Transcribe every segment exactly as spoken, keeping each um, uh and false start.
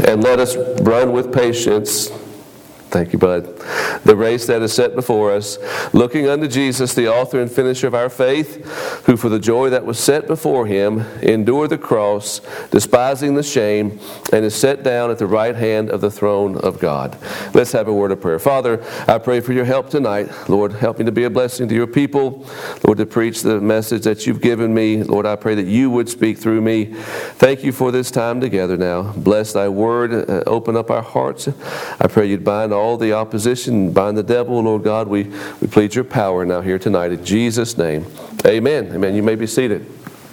And let us run with patience. Thank you, bud. The race that is set before us, looking unto Jesus, the author and finisher of our faith, who for the joy that was set before him endured the cross, despising the shame, and is set down at the right hand of the throne of God. Let's have a word of prayer. Father, I pray for your help tonight. Lord, help me to be a blessing to your people. Lord, to preach the message that you've given me. Lord, I pray that you would speak through me. Thank you for this time together now. Bless thy word. Uh, open up our hearts. I pray you'd bind all all the opposition, bind the devil, Lord God. We, we plead your power now here tonight in Jesus' name. Amen. Amen. You may be seated.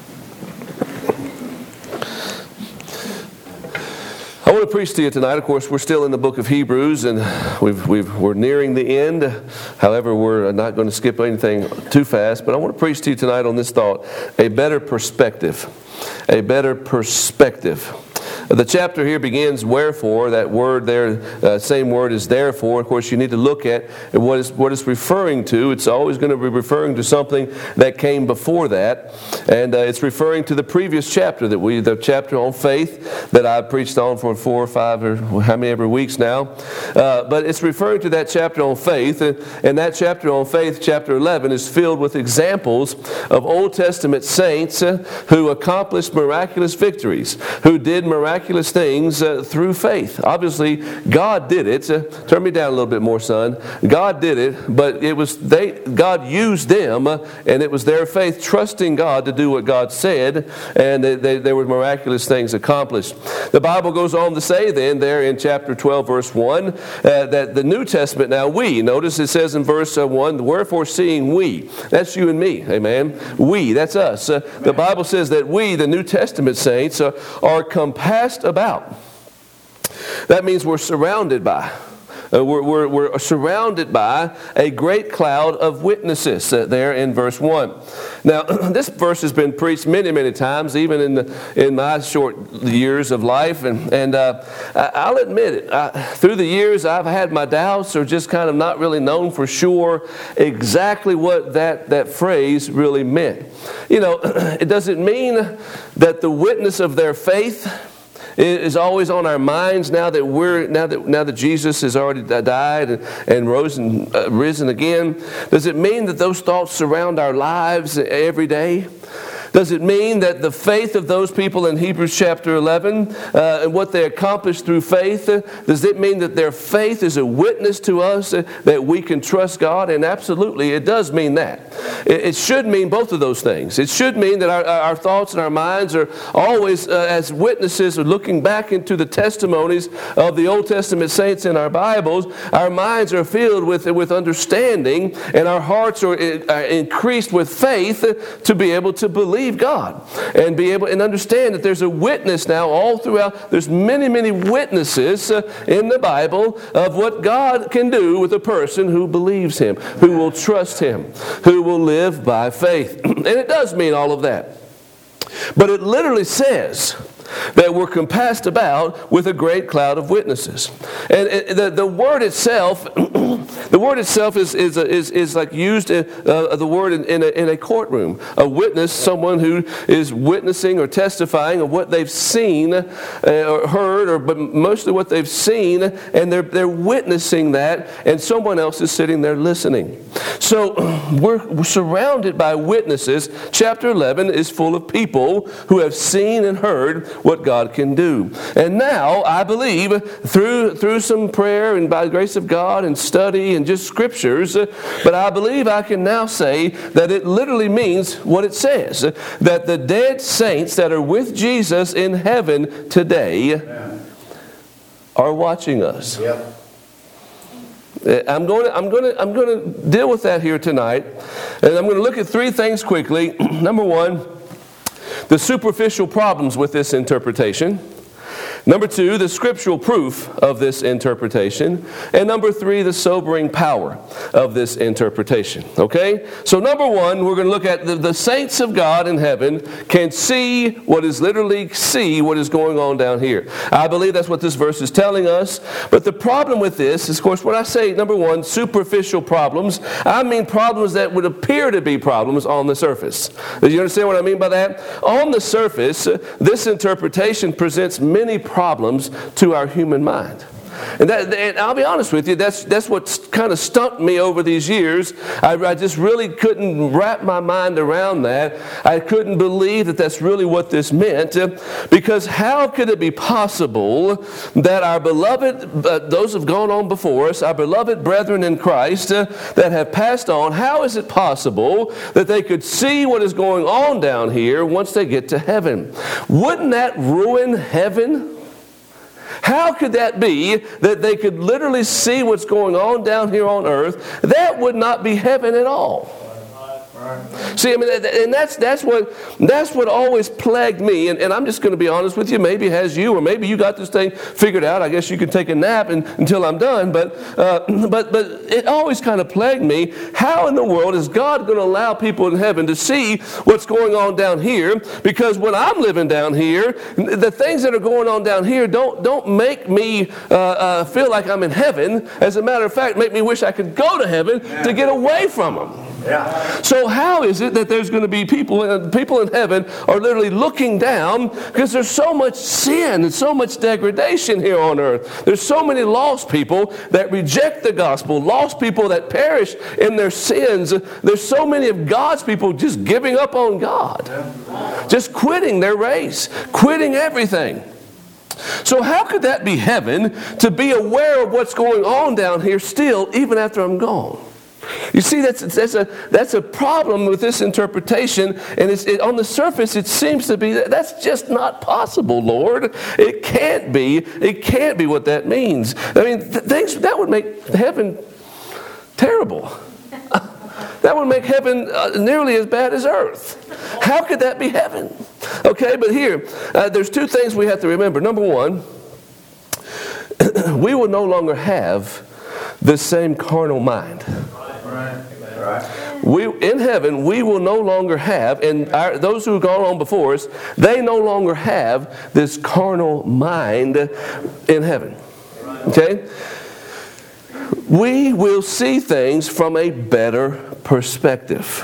I want to preach to you tonight. Of course, we're still in the book of Hebrews, and we've, we've, we're nearing the end. However, we're not going to skip anything too fast. But I want to preach to you tonight on this thought, a better perspective. A better perspective. The chapter here begins, wherefore. That word there, uh, same word is therefore. Of course, you need to look at what, is, what it's referring to. It's always going to be referring to something that came before that. And uh, it's referring to the previous chapter, that we, the chapter on faith that I've preached on for four or five or how many ever weeks now. Uh, but it's referring to that chapter on faith. And, and that chapter on faith, chapter eleven, is filled with examples of Old Testament saints uh, who accomplished miraculous victories, who did miraculous miraculous things uh, through faith. Obviously, God did it. Uh, turn me down a little bit more, son. God did it, but it was they. God used them, uh, and it was their faith, trusting God to do what God said, and they, they, there were miraculous things accomplished. The Bible goes on to say then, there in chapter twelve, verse one, uh, that the New Testament, now we, notice it says in verse uh, one, wherefore seeing we, that's you and me, amen. We, that's us. Uh, the Bible says that we, the New Testament saints, uh, are compassed about. That means we're surrounded by. Uh, we're, we're, we're surrounded by a great cloud of witnesses uh, there in verse one. Now, this verse has been preached many, many times, even in the, in my short years of life. And, and uh, I'll admit it, I, through the years I've had my doubts, or just kind of not really known for sure exactly what that, that phrase really meant. You know, it doesn't mean that the witness of their faith is always on our minds now that we're now that now that Jesus has already died and, and rose and uh, risen again. Does it mean that those thoughts surround our lives every day? Does it mean that the faith of those people in Hebrews chapter eleven uh, and what they accomplished through faith, uh, does it mean that their faith is a witness to us uh, that we can trust God? And absolutely, it does mean that. It, it should mean both of those things. It should mean that our, our thoughts and our minds are always uh, as witnesses or looking back into the testimonies of the Old Testament saints in our Bibles. Our minds are filled with, with understanding, and our hearts are, are increased with faith to be able to believe God and be able and understand that there's a witness now all throughout. There's many, many witnesses uh, in the Bible of what God can do with a person who believes Him, who will trust Him, who will live by faith. And it does mean all of that. But it literally says that we're compassed about with a great cloud of witnesses. And the, the word itself, the word itself is is is, is like used in, uh, the word in, in, a, in a courtroom. A witness, someone who is witnessing or testifying of what they've seen uh, or heard, or but mostly what they've seen, and they're they're witnessing that, and someone else is sitting there listening. So we're, we're surrounded by witnesses. Chapter eleven is full of people who have seen and heard what God can do. And now, I believe, through through some prayer and by the grace of God and study and just scriptures, but I believe I can now say that it literally means what it says, that the dead saints that are with Jesus in heaven today Amen. Are watching us. Yep. I'm going to I'm going to I'm going to deal with that here tonight, and I'm going to look at three things quickly. Number one, the superficial problems with this interpretation. Number two, the scriptural proof of this interpretation. And number three, the sobering power of this interpretation. Okay? So number one, we're going to look at the, the saints of God in heaven can see what is literally see what is going on down here. I believe that's what this verse is telling us. But the problem with this is, of course, when I say, number one, superficial problems, I mean problems that would appear to be problems on the surface. Do you understand what I mean by that? On the surface, this interpretation presents many problems problems to our human mind. And, that, and I'll be honest with you, that's that's what's kind of stumped me over these years. I, I just really couldn't wrap my mind around that. I couldn't believe that that's really what this meant. Because how could it be possible that our beloved, uh, those who have gone on before us, our beloved brethren in Christ uh, that have passed on, how is it possible that they could see what is going on down here once they get to heaven? Wouldn't that ruin heaven? How could that be that they could literally see what's going on down here on earth? That would not be heaven at all. See, I mean, and that's that's what that's what always plagued me. And, and I'm just going to be honest with you. Maybe it has you, or maybe you got this thing figured out. I guess you can take a nap and, until I'm done. But uh, but but it always kind of plagued me. How in the world is God going to allow people in heaven to see what's going on down here? Because when I'm living down here, the things that are going on down here don't don't make me uh, uh, feel like I'm in heaven. As a matter of fact, make me wish I could go to heaven to get away from them. Yeah. So how is it that there's going to be people, uh, people in heaven are literally looking down because there's so much sin and so much degradation here on earth. There's so many lost people that reject the gospel, lost people that perish in their sins. There's so many of God's people just giving up on God, just quitting their race, quitting everything. So how could that be heaven, to be aware of what's going on down here still, even after I'm gone? You see, that's that's a that's a problem with this interpretation, and it's, it, on the surface it seems to be that that's just not possible, Lord. It can't be. It can't be what that means. I mean, th- things that would make heaven terrible. That would make heaven uh, nearly as bad as earth. How could that be heaven? Okay, but here uh, there's two things we have to remember. Number one, we will no longer have the same carnal mind. Right. Right. We, in heaven, we will no longer have, and our, those who have gone on before us, they no longer have this carnal mind in heaven. Okay? We will see things from a better perspective.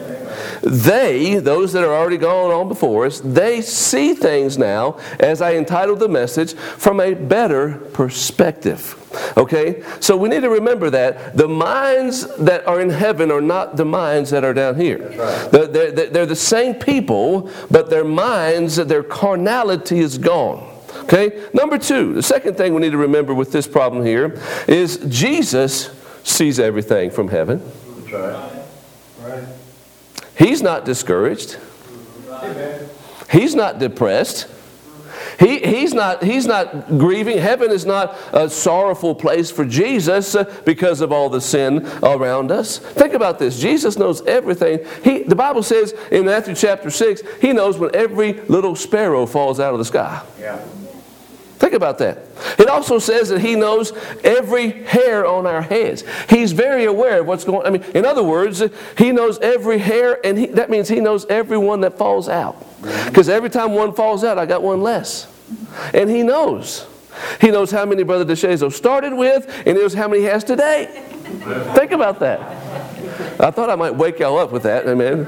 They, those that are already gone on before us, they see things now, as I entitled the message, from a better perspective. Okay? So we need to remember that the minds that are in heaven are not the minds that are down here. Right. They're, they're, they're the same people, but their minds, their carnality is gone. Okay? Number two, the second thing we need to remember with this problem here is Jesus sees everything from heaven. That's right. Right. He's not discouraged. Amen. He's not depressed. He, he's not, he's not grieving. Heaven is not a sorrowful place for Jesus because of all the sin around us. Think about this. Jesus knows everything. He, the Bible says in Matthew chapter six, He knows when every little sparrow falls out of the sky. Yeah. Think about that. It also says that He knows every hair on our heads. He's very aware of what's going on. I mean, in other words, He knows every hair, and he, that means He knows every one that falls out. Because every time one falls out, I got one less. And He knows. He knows how many Brother DeShazo started with, and He knows how many He has today. Think about that. I thought I might wake y'all up with that, amen.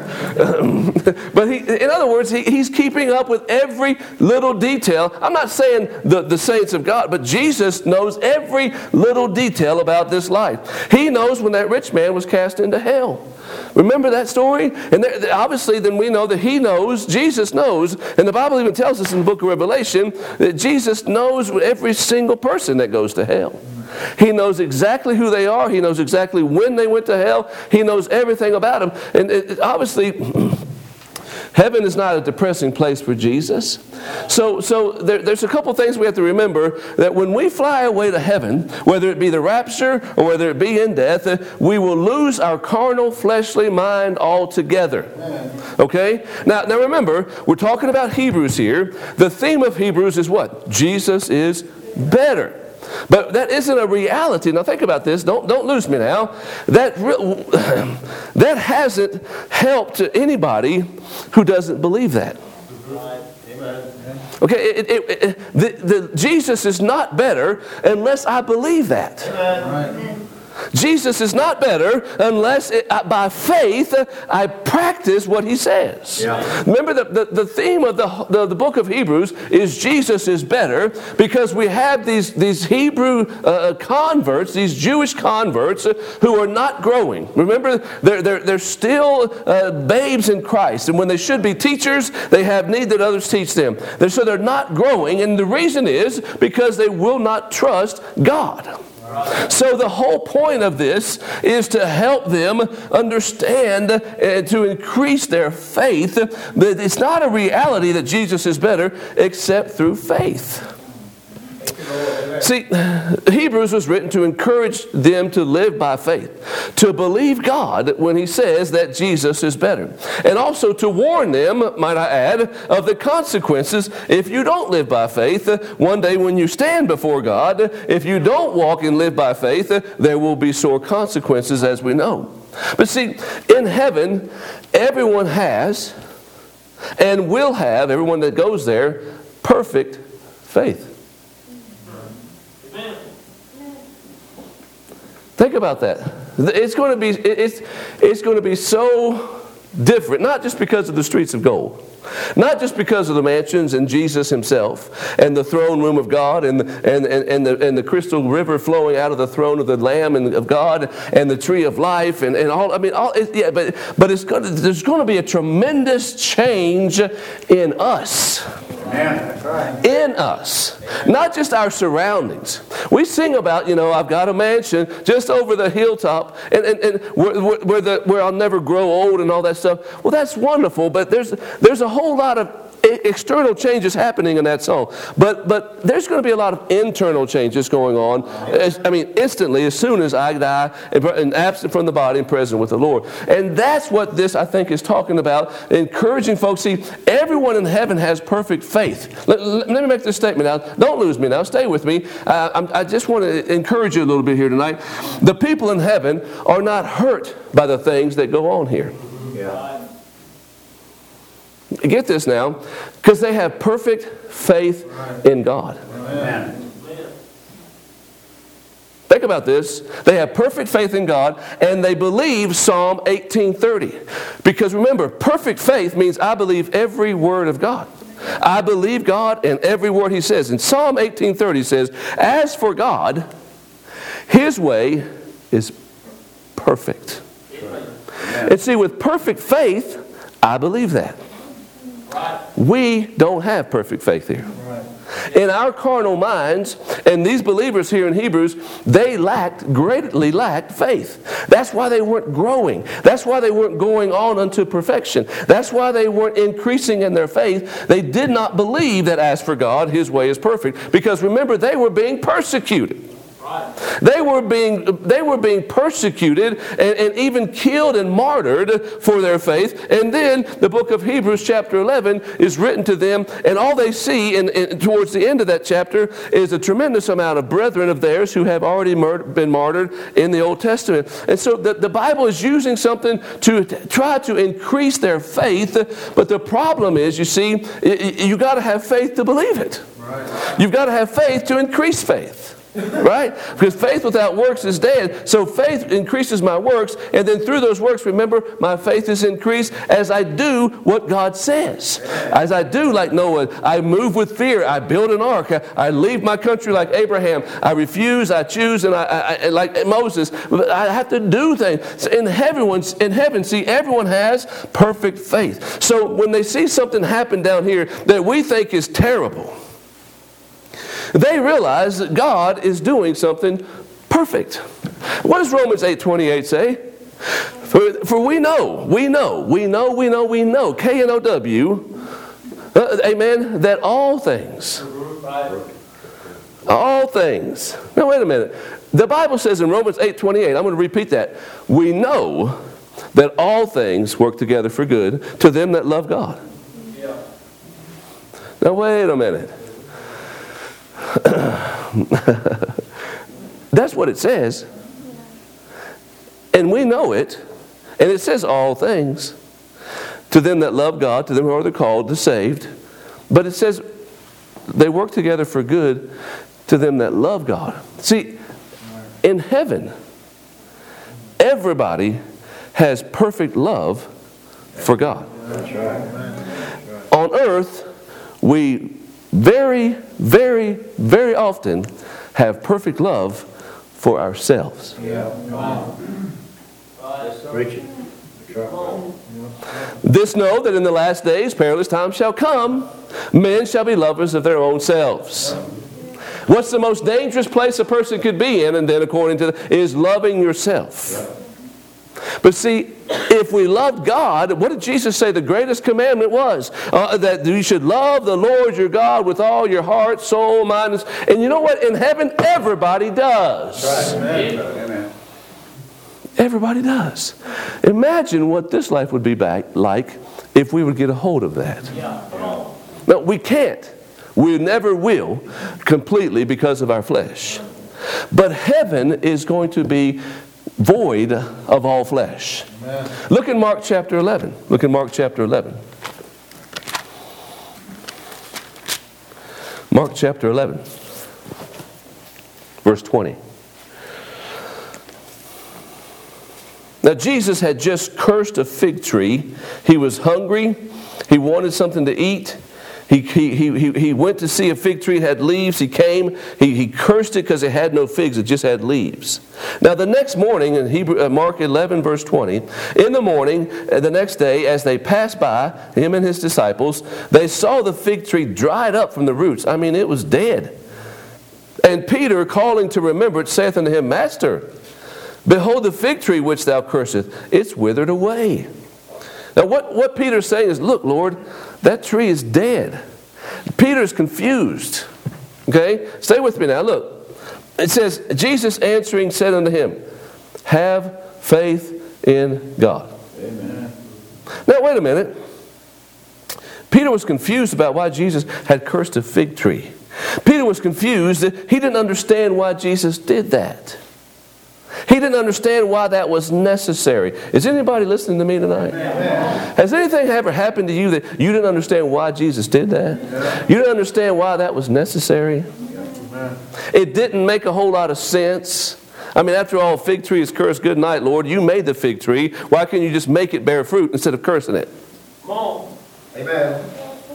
But he, in other words, he, he's keeping up with every little detail. I'm not saying the, the saints of God, but Jesus knows every little detail about this life. He knows when that rich man was cast into hell. Remember that story? And there, obviously then we know that He knows, Jesus knows, and the Bible even tells us in the book of Revelation that Jesus knows every single person that goes to hell. He knows exactly who they are. He knows exactly when they went to hell. He knows everything about them. And it, obviously, heaven is not a depressing place for Jesus. So, so there, there's a couple things we have to remember, that when we fly away to heaven, whether it be the rapture or whether it be in death, we will lose our carnal, fleshly mind altogether. Okay? Now, now remember, we're talking about Hebrews here. The theme of Hebrews is what? Jesus is better. But that isn't a reality. Now think about this. Don't don't lose me now. That re- that hasn't helped anybody who doesn't believe that. Okay, it, it, it, the, the, Jesus is not better unless I believe that. Jesus is not better unless it, uh, by faith uh, I practice what he says. Yeah. Remember, the, the, the theme of the, the, the book of Hebrews is Jesus is better, because we have these, these Hebrew uh, converts, these Jewish converts uh, who are not growing. Remember, they're, they're, they're still uh, babes in Christ, and when they should be teachers, they have need that others teach them. They're, so they're not growing, and the reason is because they will not trust God. So the whole point of this is to help them understand, uh, to increase their faith, that it's not a reality that Jesus is better except through faith. See, Hebrews was written to encourage them to live by faith, to believe God when he says that Jesus is better, and also to warn them, might I add, of the consequences if you don't live by faith. One day when you stand before God, if you don't walk and live by faith, there will be sore consequences, as we know. But see, in heaven, everyone has and will have, everyone that goes there, perfect faith. Think about that. It's going to be it's it's going to be so different, not just because of the streets of gold, not just because of the mansions and Jesus himself and the throne room of God and and and, and the and the crystal river flowing out of the throne of the Lamb and of God and the tree of life and, and all. I mean, all yeah, but but it's going to, there's going to be a tremendous change in us. In us, not just our surroundings. We sing about, you know, I've got a mansion just over the hilltop, and, and, and where, where, the, where I'll never grow old and all that stuff. Well, that's wonderful, but there's there's a whole lot of external changes happening in that song. But but there's going to be a lot of internal changes going on. As, I mean, instantly, as soon as I die and, and absent from the body and present with the Lord. And that's what this, I think, is talking about, encouraging folks. See, everyone in heaven has perfect faith. Let, let me make this statement now. Don't lose me now. Stay with me. Uh, I'm, I just want to encourage you a little bit here tonight. The people in heaven are not hurt by the things that go on here. Yeah. Get this now, because they have perfect faith in God. Amen. Think about this. They have perfect faith in God, and they believe Psalm eighteen thirty. Because remember, perfect faith means I believe every word of God. I believe God and every word he says. And Psalm eighteen thirty says, as for God, his way is perfect. Amen. And see, with perfect faith, I believe that. We don't have perfect faith here. In our carnal minds, and these believers here in Hebrews, they lacked, greatly lacked faith. That's why they weren't growing. That's why they weren't going on unto perfection. That's why they weren't increasing in their faith. They did not believe that as for God, his way is perfect. Because remember, they were being persecuted. They were being they were being persecuted and, and even killed and martyred for their faith. And then the book of Hebrews chapter eleven is written to them, and all they see in, in, towards the end of that chapter is a tremendous amount of brethren of theirs who have already mur- been martyred in the Old Testament. And so the, the Bible is using something to t- try to increase their faith. But the problem is, you see, you, you got to have faith to believe it. Right. You've got to have faith to increase faith. Right? Because faith without works is dead. So faith increases my works, and then through those works, remember, my faith is increased as I do what God says. As I do like Noah, I move with fear. I build an ark. I, I leave my country like Abraham. I refuse, I choose, and I, I, I like Moses. I have to do things. In heaven, in heaven, see, everyone has perfect faith. So when they see something happen down here that we think is terrible, they realize that God is doing something perfect. What does Romans eight twenty-eight say? For, for we know, we know, we know, we know, we know, K N O W, uh, amen, that all things, all things. Now wait a minute. The Bible says in Romans eight twenty-eight, I'm going to repeat that. We know that all things work together for good to them that love God. Yeah. Now wait a minute. That's what it says. And we know it. And it says all things. To them that love God, to them who are the called, the saved. But it says they work together for good to them that love God. See, in heaven, everybody has perfect love for God. That's right. On earth, we very, very, very often have perfect love for ourselves. Yeah. Preach it. This know that in the last days perilous times shall come. Men shall be lovers of their own selves. What's the most dangerous place a person could be in, and then according to the, is loving yourself. But see, if we loved God, what did Jesus say the greatest commandment was? Uh, that you should love the Lord your God with all your heart, soul, mind. And you know what? In heaven, everybody does. That's right. Amen. Everybody does. Imagine what this life would be back like if we would get a hold of that. No, we can't. We never will completely because of our flesh. But heaven is going to be void of all flesh. Amen. Look in Mark chapter eleven. Look in Mark chapter eleven. Mark chapter eleven, verse twenty. Now Jesus had just cursed a fig tree. He was hungry. He wanted something to eat. He, he, he, he went to see a fig tree. It had leaves. He came. He, he cursed it because it had no figs. It just had leaves. Now the next morning, in Hebrew, uh, Mark eleven verse twenty, in the morning, uh, the next day, as they passed by, him and his disciples, they saw the fig tree dried up from the roots. I mean, it was dead. And Peter, calling to remember it, saith unto him, Master, behold the fig tree which thou cursest, it's withered away. Now what, what Peter's saying is, look, Lord, that tree is dead. Peter's confused. Okay? Stay with me now. Look. It says, Jesus answering said unto him, have faith in God. Amen. Now wait a minute. Peter was confused about why Jesus had cursed a fig tree. Peter was confused that he didn't understand why Jesus did that. He didn't understand why that was necessary. Is anybody listening to me tonight? Amen. Has anything ever happened to you that you didn't understand why Jesus did that? Amen. You didn't understand why that was necessary? Amen. It didn't make a whole lot of sense. I mean, after all, fig tree is cursed. Good night, Lord. You made the fig tree. Why can't you just make it bear fruit instead of cursing it? Come on. Amen.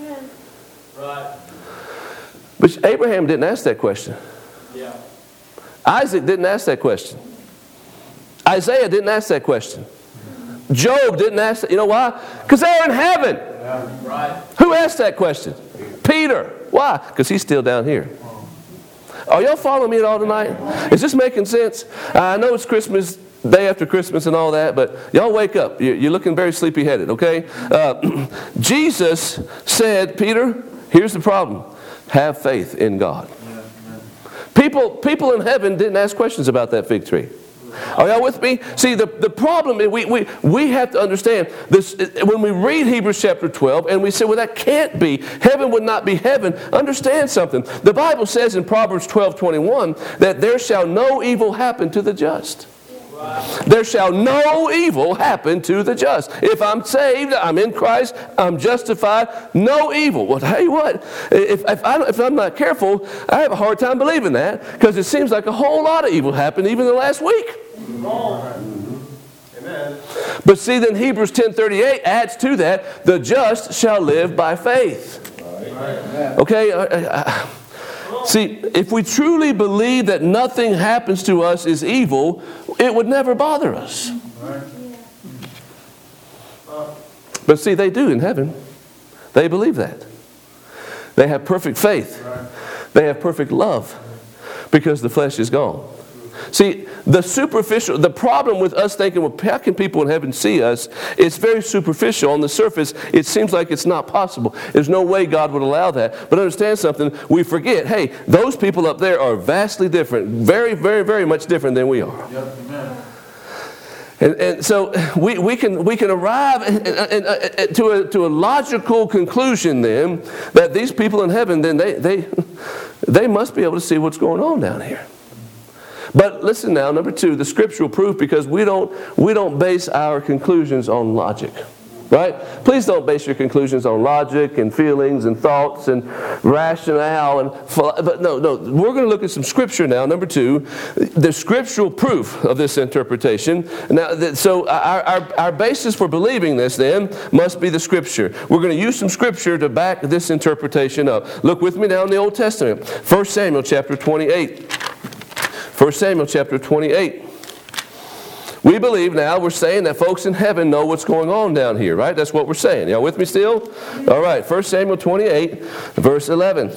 Right. But Abraham didn't ask that question. Yeah. Isaac didn't ask that question. Isaiah didn't ask that question. Job didn't ask that. You know why? Because they're in heaven. Yeah. Right. Who asked that question? Peter. Why? Because he's still down here. Are y'all following me at all tonight? Is this making sense? I know it's Christmas, day after Christmas and all that, but y'all wake up. You're looking very sleepy-headed, okay? Uh, Jesus said, Peter, here's the problem. Have faith in God. People, people in heaven didn't ask questions about that fig tree. Are y'all with me? See, the, the problem is we, we, we have to understand this. When we read Hebrews chapter twelve and we say, well, that can't be. Heaven would not be heaven. Understand something. The Bible says in Proverbs twelve twenty-one that there shall no evil happen to the just. There shall no evil happen to the just. If I'm saved, I'm in Christ, I'm justified, no evil. Well, tell you what, if, if, I, if I'm not careful, I have a hard time believing that because it seems like a whole lot of evil happened even the last week. Amen. But see, then Hebrews ten thirty-eight adds to that, the just shall live by faith. Okay? I, I, See, if we truly believe that nothing happens to us is evil, it would never bother us. But see, they do in heaven. They believe that. They have perfect faith. They have perfect love because the flesh is gone. See, the superficial, the problem with us thinking, well, how can people in heaven see us? It's very superficial. On the surface, it seems like it's not possible. There's no way God would allow that. But understand something, we forget, hey, those people up there are vastly different, very, very, very much different than we are. Yep. Amen. And, and so we, we can we can arrive in, in, in, to, a, to a logical conclusion then that these people in heaven, then they, they, they must be able to see what's going on down here. But listen now, number two, the scriptural proof, because we don't we don't base our conclusions on logic. Right? Please don't base your conclusions on logic and feelings and thoughts and rationale. And but no, no. We're going to look at some scripture now. Number two, the scriptural proof of this interpretation. Now, so our, our, our basis for believing this then must be the scripture. We're going to use some scripture to back this interpretation up. Look with me now in the Old Testament. First Samuel chapter twenty-eight. First Samuel chapter twenty-eight. We believe now, we're saying that folks in heaven know what's going on down here, right? That's what we're saying. Y'all with me still? All right, First Samuel twenty-eight, verse eleven.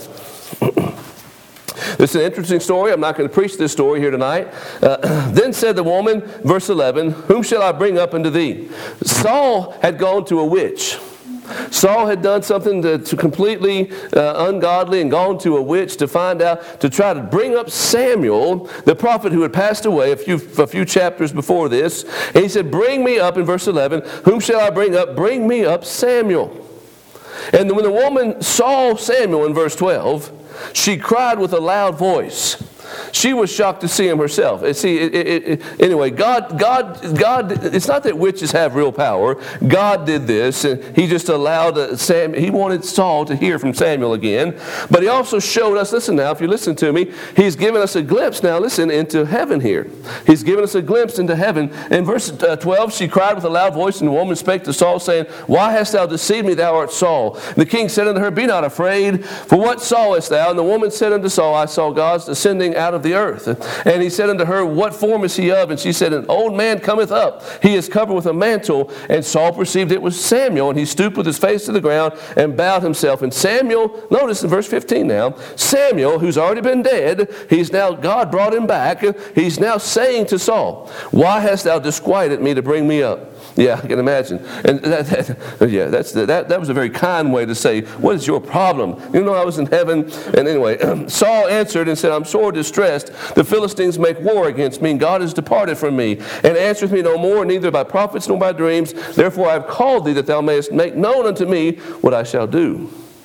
This is an interesting story. I'm not going to preach this story here tonight. Uh, then said the woman, verse eleven, whom shall I bring up unto thee? Saul had gone to a witch. Saul had done something to, to completely uh, ungodly and gone to a witch to find out, to try to bring up Samuel, the prophet who had passed away a few, a few chapters before this. And he said, bring me up, in verse eleven, whom shall I bring up? Bring me up Samuel. And when the woman saw Samuel in verse twelve, she cried with a loud voice. She was shocked to see him herself. See, it, it, it, anyway, God, God, God. It's not that witches have real power. God did this, and He just allowed Sam. He wanted Saul to hear from Samuel again, but He also showed us. Listen now, if you listen to me, He's given us a glimpse. Now, listen into heaven here. He's given us a glimpse into heaven. In verse twelve, she cried with a loud voice, and the woman spake to Saul, saying, "Why hast thou deceived me? Thou art Saul." And the king said unto her, "Be not afraid, for what sawest thou?" And the woman said unto Saul, "I saw gods descending out of the earth." And he said unto her, "What form is he of?" And she said, "An old man cometh up. He is covered with a mantle." And Saul perceived it was Samuel, and he stooped with his face to the ground and bowed himself. And Samuel, notice in verse fifteen now, Samuel, who's already been dead, he's now, God brought him back. He's now saying to Saul, "Why hast thou disquieted me to bring me up?" Yeah, I can imagine. And that, that, yeah, that's the, that, that was a very kind way to say, "What is your problem? You know I was in heaven." And anyway, Saul answered and said, "I'm sore distressed. The Philistines make war against me, and God is departed from me, and answereth me no more, neither by prophets nor by dreams. Therefore I have called thee, that thou mayest make known unto me what I shall do."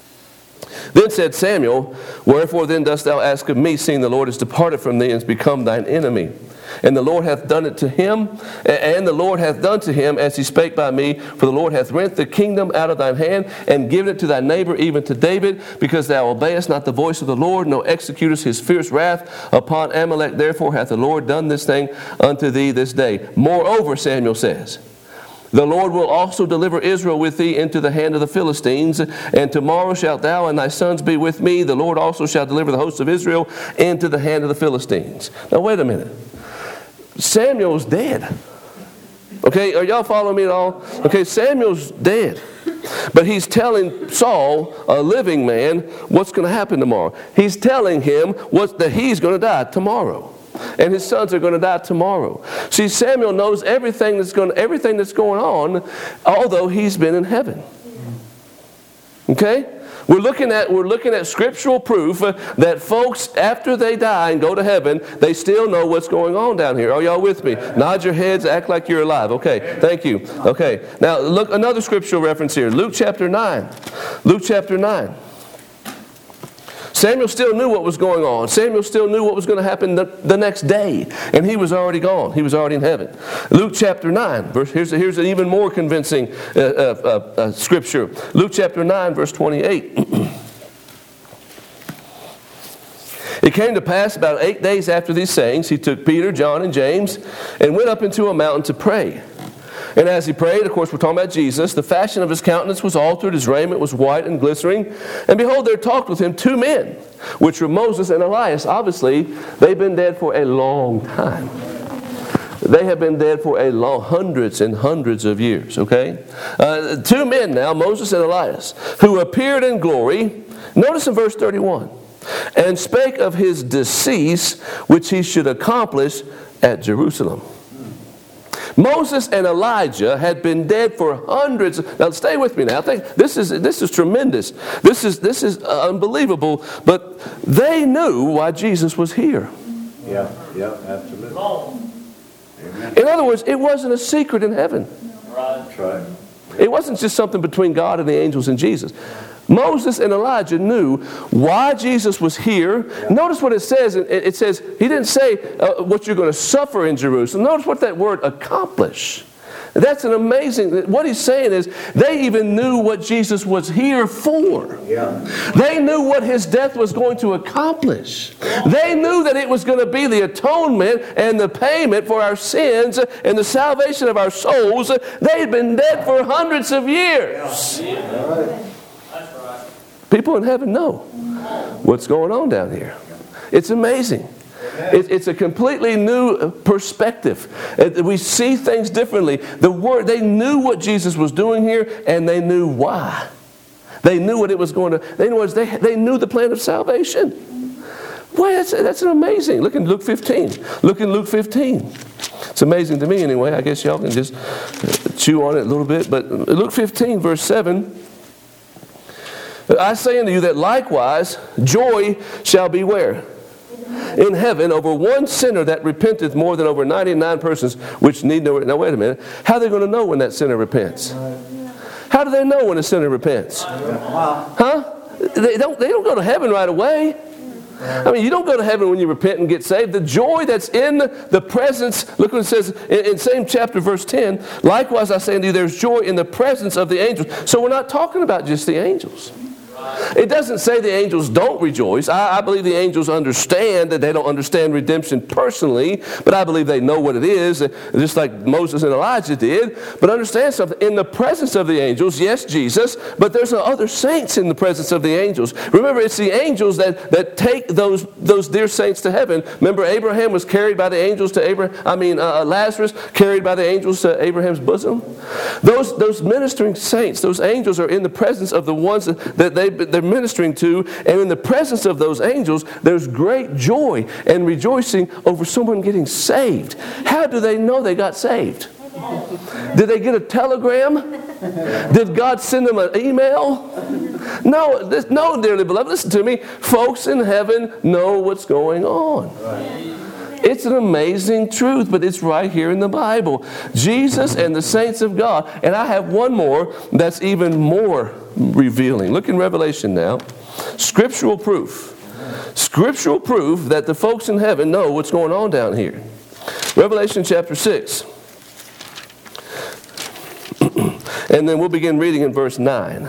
Then said Samuel, "Wherefore then dost thou ask of me, seeing the Lord is departed from thee, and is become thine enemy? And the Lord hath done it to him, and the Lord hath done to him as he spake by me. For the Lord hath rent the kingdom out of thine hand, and given it to thy neighbor, even to David, because thou obeyest not the voice of the Lord, nor executest his fierce wrath upon Amalek. Therefore hath the Lord done this thing unto thee this day. Moreover," Samuel says, "the Lord will also deliver Israel with thee into the hand of the Philistines. And tomorrow shalt thou and thy sons be with me. The Lord also shall deliver the hosts of Israel into the hand of the Philistines." Now wait a minute. Samuel's dead. Okay, are y'all following me at all? Okay, Samuel's dead. But he's telling Saul, a living man, what's going to happen tomorrow. He's telling him what, that he's going to die tomorrow. And his sons are going to die tomorrow. See, Samuel knows everything that's going, everything that's going on, although he's been in heaven. Okay? We're looking at, we're looking at scriptural proof that folks, after they die and go to heaven, they still know what's going on down here. Are y'all with me? Nod your heads, act like you're alive. Okay, thank you. Okay, now look, another scriptural reference here. Luke chapter nine. Luke chapter nine. Samuel still knew what was going on. Samuel still knew what was going to happen the, the next day. And he was already gone. He was already in heaven. Luke chapter nine. Verse, here's, here's an even more convincing uh, uh, uh, scripture. Luke chapter nine, verse twenty-eight. "It came to pass about eight days after these sayings, he took Peter, John, and James, and went up into a mountain to pray. And as he prayed," of course we're talking about Jesus, "the fashion of his countenance was altered, his raiment was white and glittering. And behold, there talked with him two men, which were Moses and Elias." Obviously, they've been dead for a long time. They have been dead for a long, hundreds and hundreds of years, okay? Uh, two men now, Moses and Elias, who appeared in glory. Notice in verse thirty-one. "And spake of his decease, which he should accomplish at Jerusalem." Moses and Elijah had been dead for hundreds. Now stay with me now. Think, this is this is tremendous. This is this is unbelievable. But they knew why Jesus was here. Yeah, yeah, absolutely. Amen. In other words, it wasn't a secret in heaven. That's right. It wasn't just something between God and the angels and Jesus. Moses and Elijah knew why Jesus was here. Yeah. Notice what it says. It says, he didn't say uh, what you're going to suffer in Jerusalem. Notice what that word accomplish. That's an amazing, what he's saying is they even knew what Jesus was here for. Yeah. They knew what his death was going to accomplish. They knew that it was going to be the atonement and the payment for our sins and the salvation of our souls. They had been dead for hundreds of years. People in heaven know what's going on down here. It's amazing. It, it's a completely new perspective. It, we see things differently. The word, they knew what Jesus was doing here, and they knew why. They knew what it was going to. They knew, they, they knew the plan of salvation. Boy, that's, that's amazing. Look in Luke fifteen. Look in Luke fifteen. It's amazing to me anyway. I guess y'all can just chew on it a little bit. But Luke fifteen, verse seven. I say unto you that likewise joy shall be where? In heaven over one sinner that repenteth more than over ninety-nine persons which need no... Now wait a minute. How are they going to know when that sinner repents? How do they know when a sinner repents? Huh? They don't, they don't go to heaven right away. I mean, you don't go to heaven when you repent and get saved. The joy that's in the presence, look what it says in, in same chapter, verse ten. Likewise, I say unto you, there's joy in the presence of the angels. So we're not talking about just the angels. It doesn't say the angels don't rejoice. I, I believe the angels understand that they don't understand redemption personally, but I believe they know what it is, just like Moses and Elijah did. But understand something. In the presence of the angels, yes, Jesus, but there's other saints in the presence of the angels. Remember, it's the angels that, that take those, those dear saints to heaven. Remember, Abraham was carried by the angels to Abraham, I mean, uh, Lazarus carried by the angels to Abraham's bosom. Those, those ministering saints, those angels are in the presence of the ones that, that they they're ministering to, and in the presence of those angels there's great joy and rejoicing over someone getting saved. How do they know they got saved? Did they get a telegram? Did God send them an email? No, this, no, dearly beloved, listen to me. Folks in heaven know what's going on. It's an amazing truth, but it's right here in the Bible. Jesus and the saints of God. And I have one more that's even more revealing. Look in Revelation now. Scriptural proof. Scriptural proof that the folks in heaven know what's going on down here. Revelation chapter six. And then we'll begin reading in verse nine.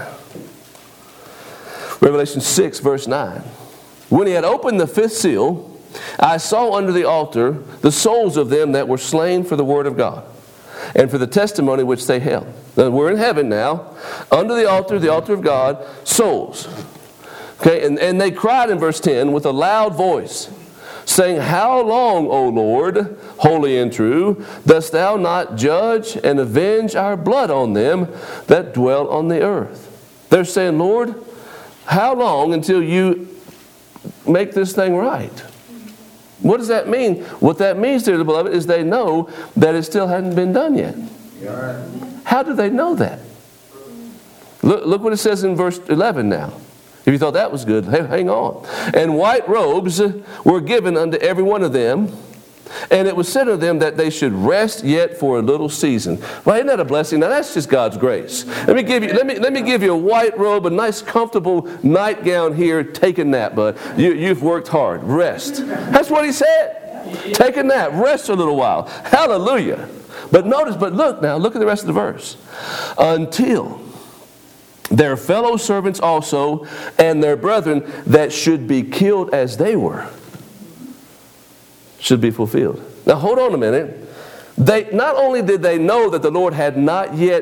Revelation six, verse nine. When he had opened the fifth seal, I saw under the altar the souls of them that were slain for the word of God and for the testimony which they held. Now, we're in heaven now. Under the altar, the altar of God, souls. Okay, and, and they cried in verse ten with a loud voice, saying, How long, O Lord, holy and true, dost thou not judge and avenge our blood on them that dwell on the earth? They're saying, Lord, how long until you make this thing right? What does that mean? What that means, dear beloved, is they know that it still hadn't been done yet. How do they know that? Look, look what it says in verse eleven now. If you thought that was good, hang on. And white robes were given unto every one of them, and it was said unto them that they should rest yet for a little season. Well, isn't that a blessing? Now that's just God's grace. Let me give you, let me, let me give you a white robe, a nice comfortable nightgown here. Take a nap, bud. You, you've worked hard. Rest. That's what he said. Take a nap. Rest a little while. Hallelujah. But notice, but look now, look at the rest of the verse. Until their fellow servants also and their brethren that should be killed as they were should be fulfilled. Now hold on a minute. They not only did they know that the Lord had not yet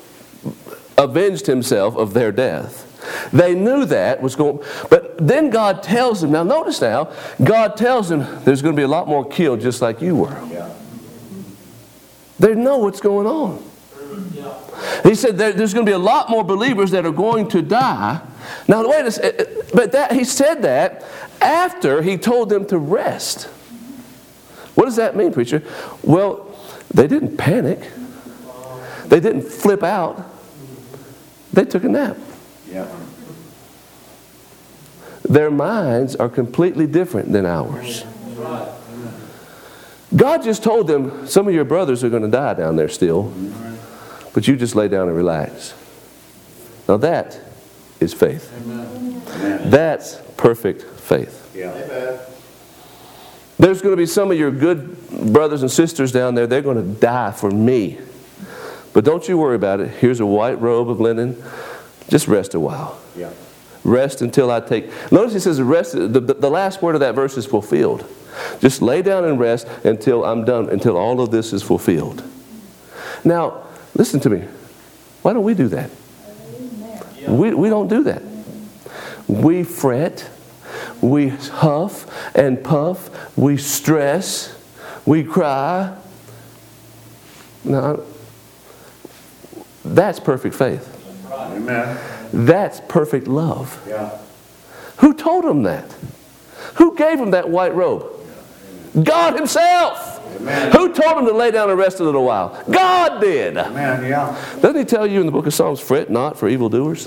avenged himself of their death, they knew that was going, but then God tells them, now notice now, God tells them there's going to be a lot more killed just like you were. Yeah. They know what's going on. Yeah. He said there, there's going to be a lot more believers that are going to die. Now wait a second, but that he said that after he told them to rest. What does that mean, preacher? Well, they didn't panic. They didn't flip out. They took a nap. Yeah. Their minds are completely different than ours. God just told them, some of your brothers are going to die down there still, but you just lay down and relax. Now that is faith. That's perfect faith. Yeah. There's going to be some of your good brothers and sisters down there, they're going to die for me. But don't you worry about it. Here's a white robe of linen. Just rest a while. Yeah. Rest until I take. Notice he says rest. The, the, the last word of that verse is fulfilled. Just lay down and rest until I'm done, until all of this is fulfilled. Now, listen to me. Why don't we do that? We, we don't do that. We fret. We huff and puff. We stress. We cry. No, that's perfect faith. Amen. That's perfect love. Yeah. Who told him that? Who gave him that white robe? God himself. Amen. Who told him to lay down and rest a little while? God did. Amen. Yeah. Doesn't he tell you in the book of Psalms, fret not for evildoers?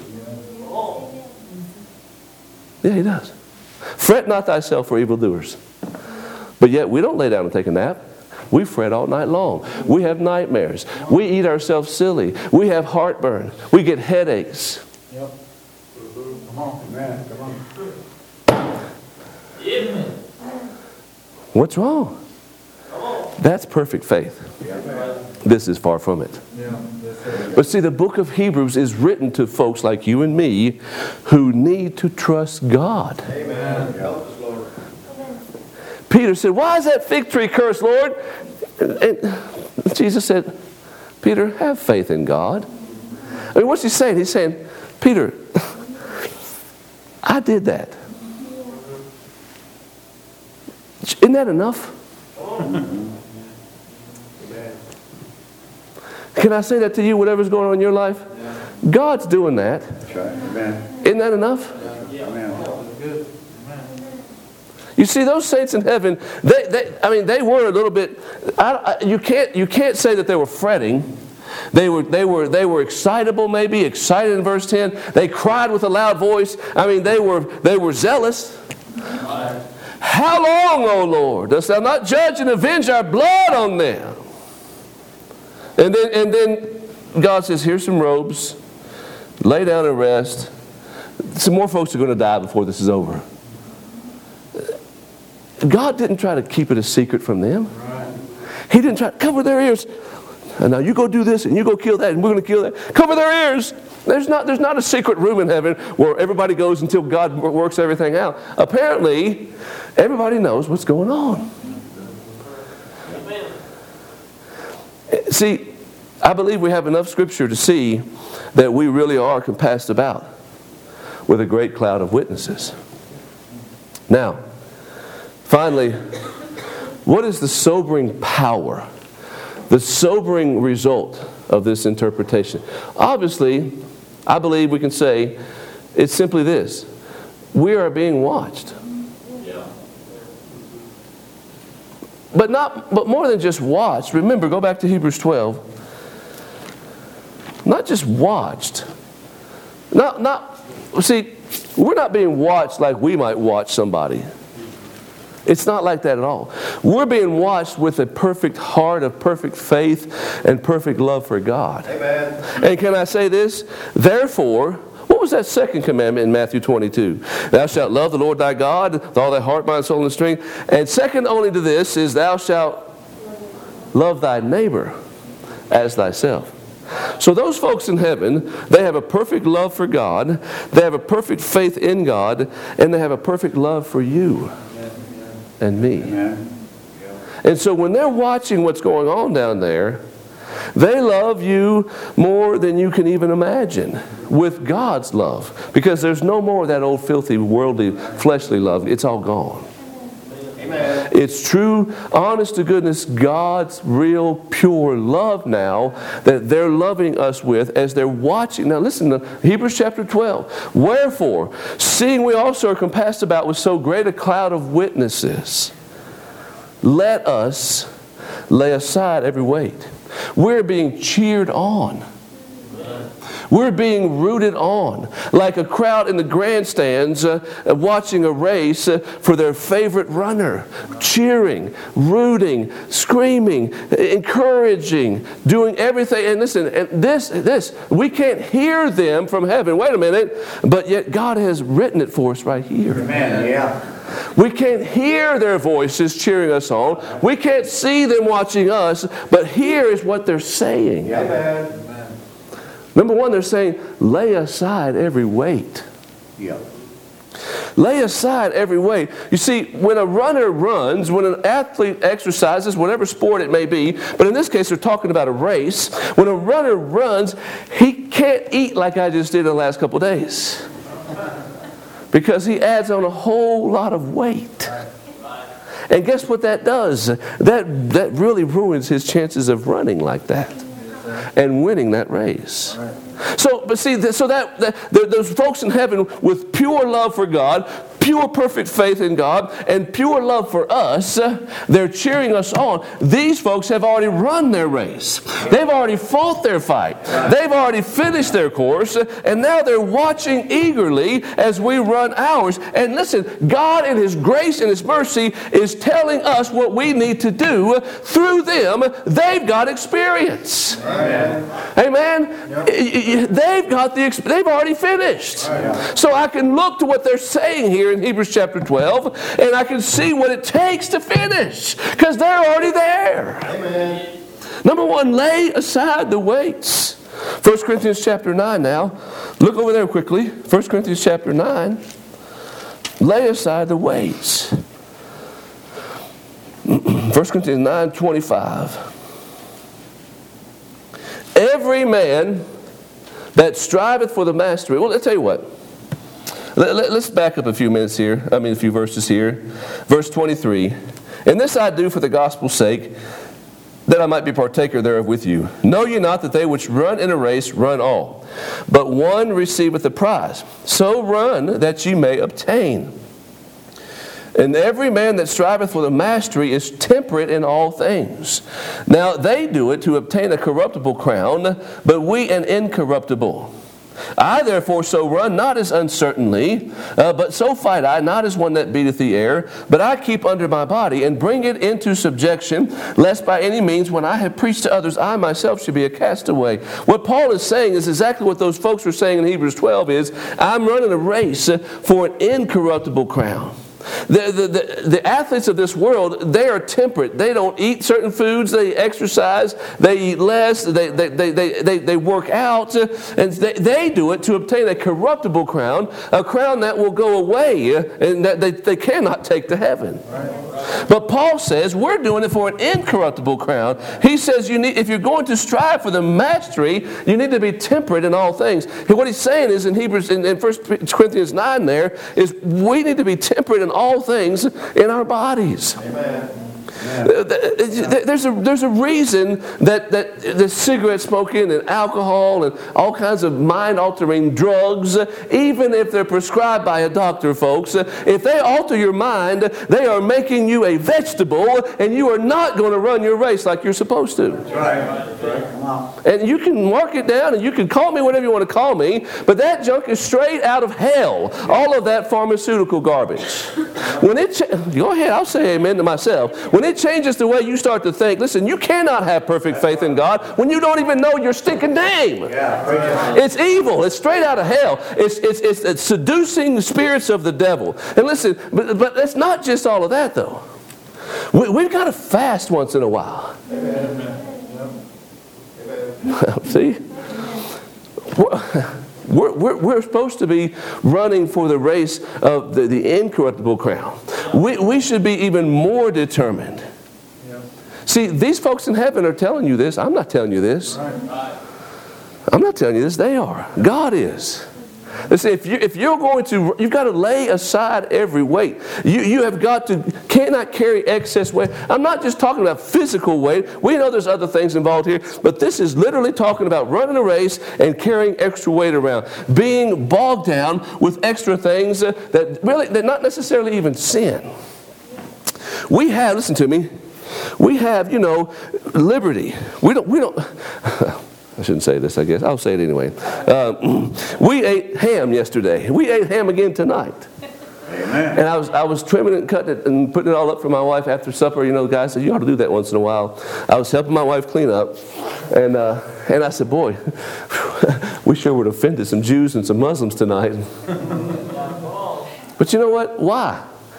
Yeah, he does. Fret not thyself for evildoers. But yet we don't lay down and take a nap. We fret all night long. We have nightmares. We eat ourselves silly. We have heartburn. We get headaches. Yep. Come on. Amen. Come on. Amen. What's wrong? Come on. That's perfect faith. Yeah. This is far from it. Yeah. But see, the book of Hebrews is written to folks like you and me who need to trust God. Amen. Help us, Lord. Peter said, why is that fig tree cursed, Lord? And Jesus said, Peter, have faith in God. I mean, what's he saying? He's saying, Peter, I did that. Isn't that enough? Can I say that to you, whatever's going on in your life? God's doing that. That's right. Amen. Isn't that enough? Amen. You see, those saints in heaven, they, they I mean, they were a little bit, I, I, you can't, you can't say that they were fretting. They were, they were, they were excitable, maybe, excited in verse ten. They cried with a loud voice. I mean, they were, they were zealous. How long, O Lord, dost thou not judge and avenge our blood on them? And then, and then God says, here's some robes. Lay down and rest. Some more folks are going to die before this is over. God didn't try to keep it a secret from them. He didn't try to cover their ears. And now you go do this and you go kill that and we're going to kill that. Cover their ears. There's not, there's not a secret room in heaven where everybody goes until God works everything out. Apparently, everybody knows what's going on. See, I believe we have enough scripture to see that we really are compassed about with a great cloud of witnesses. Now, finally, what is the sobering power, the sobering result of this interpretation? Obviously, I believe we can say it's simply this. We are being watched. But not, but more than just watched. Remember, go back to Hebrews twelve. Not just watched. Not, not, see, we're not being watched like we might watch somebody. It's not like that at all. We're being watched with a perfect heart of perfect faith and perfect love for God. Amen. And can I say this? Therefore, what was that second commandment in Matthew twenty-two? Thou shalt love the Lord thy God with all thy heart, mind, soul, and strength. And second only to this is thou shalt love thy neighbor as thyself. So those folks in heaven, they have a perfect love for God, they have a perfect faith in God, and they have a perfect love for you and me. Amen. And so when they're watching what's going on down there, they love you more than you can even imagine with God's love. Because there's no more of that old filthy, worldly, fleshly love. It's all gone. Amen. It's true, honest to goodness, God's real, pure love now that they're loving us with as they're watching. Now listen to Hebrews chapter twelve. Wherefore, seeing we also are compassed about with so great a cloud of witnesses, let us lay aside every weight. We're being cheered on. We're being rooted on like a crowd in the grandstands uh, watching a race uh, for their favorite runner, cheering, rooting, screaming, encouraging, doing everything. And listen, and this, this, we can't hear them from heaven. Wait a minute, but yet God has written it for us right here. Amen. Yeah. We can't hear their voices cheering us on. We can't see them watching us, but here is what they're saying. Amen. Number one, they're saying, lay aside every weight. Yeah. Lay aside every weight. You see, when a runner runs, when an athlete exercises, whatever sport it may be, but in this case they're talking about a race, when a runner runs, he can't eat like I just did in the last couple of days. Because he adds on a whole lot of weight. And guess what that does? That, that really ruins his chances of running like that and winning that race. So, but see, so that, that those folks in heaven with pure love for God, pure perfect faith in God, and pure love for us, they're cheering us on. These folks have already run their race. They've already fought their fight. They've already finished their course, and now they're watching eagerly as we run ours. And listen, God in His grace and His mercy is telling us what we need to do. Through them, they've got experience. Amen. Amen. Yep. They've got the they've already finished. So I can look to what they're saying here in Hebrews chapter twelve, and I can see what it takes to finish, because they're already there. Amen. Number one, lay aside the weights. First Corinthians chapter nine now. Look over there quickly. First Corinthians chapter nine. Lay aside the weights. First Corinthians nine twenty-five. Every man that striveth for the mastery. Well, I'll tell you what. Let, let, let's back up a few minutes here. I mean, a few verses here. Verse twenty-three. And this I do for the gospel's sake, that I might be partaker thereof with you. Know ye not that they which run in a race run all, but one receiveth the prize. So run that ye may obtain. And every man that striveth for the mastery is temperate in all things. Now they do it to obtain a corruptible crown, but we an incorruptible. I therefore so run, not as uncertainly, uh, but so fight I, not as one that beateth the air, but I keep under my body, and bring it into subjection, lest by any means, when I have preached to others, I myself should be a castaway. What Paul is saying is exactly what those folks were saying in Hebrews twelve is, I'm running a race for an incorruptible crown. The, the, the, the athletes of this world, they are temperate. They don't eat certain foods. They exercise. They eat less. They, they, they, they, they, they work out. And they, they do it to obtain a corruptible crown, a crown that will go away and that they, they cannot take to heaven. But Paul says we're doing it for an incorruptible crown. He says you need, if you're going to strive for the mastery, you need to be temperate in all things. And what he's saying is in Hebrews, in, in First Corinthians nine there, is we need to be temperate in all things in our bodies. Amen. There's a, there's a reason that, that the cigarette smoking and alcohol and all kinds of mind-altering drugs, even if they're prescribed by a doctor, folks, if they alter your mind, they are making you a vegetable, and you are not going to run your race like you're supposed to. That's right. That's right. Come on. And you can mark it down, and you can call me whatever you want to call me, but that junk is straight out of hell. All of that pharmaceutical garbage. When it cha- go ahead, I'll say amen to myself. When it changes the way you start to think, listen, you cannot have perfect faith in God when you don't even know your stinking name. Yeah. It's evil. It's straight out of hell. It's, it's, it's, it's seducing the spirits of the devil. And listen, but, but it's not just all of that, though. We, we've got to fast once in a while. Amen. Amen. See? We're, we're, we're supposed to be running for the race of the, the incorruptible crown. We, we should be even more determined. Yeah. See, these folks in heaven are telling you this. I'm not telling you this. Right. I'm not telling you this. They are. God is. Listen, if, you, if you're going to, you've got to lay aside every weight. You, you have got to, cannot carry excess weight. I'm not just talking about physical weight. We know there's other things involved here, but this is literally talking about running a race and carrying extra weight around. Being bogged down with extra things that really, they're not necessarily even sin. We have, listen to me, we have, you know, liberty. We don't, we don't, I shouldn't say this, I guess. I'll say it anyway. Uh, we ate ham yesterday. We ate ham again tonight. Amen. And I was I was trimming it and cutting it and putting it all up for my wife after supper. You know, the guy said, you ought to do that once in a while. I was helping my wife clean up. And uh, and I said, boy, we sure would have offended some Jews and some Muslims tonight. But you know what? Why?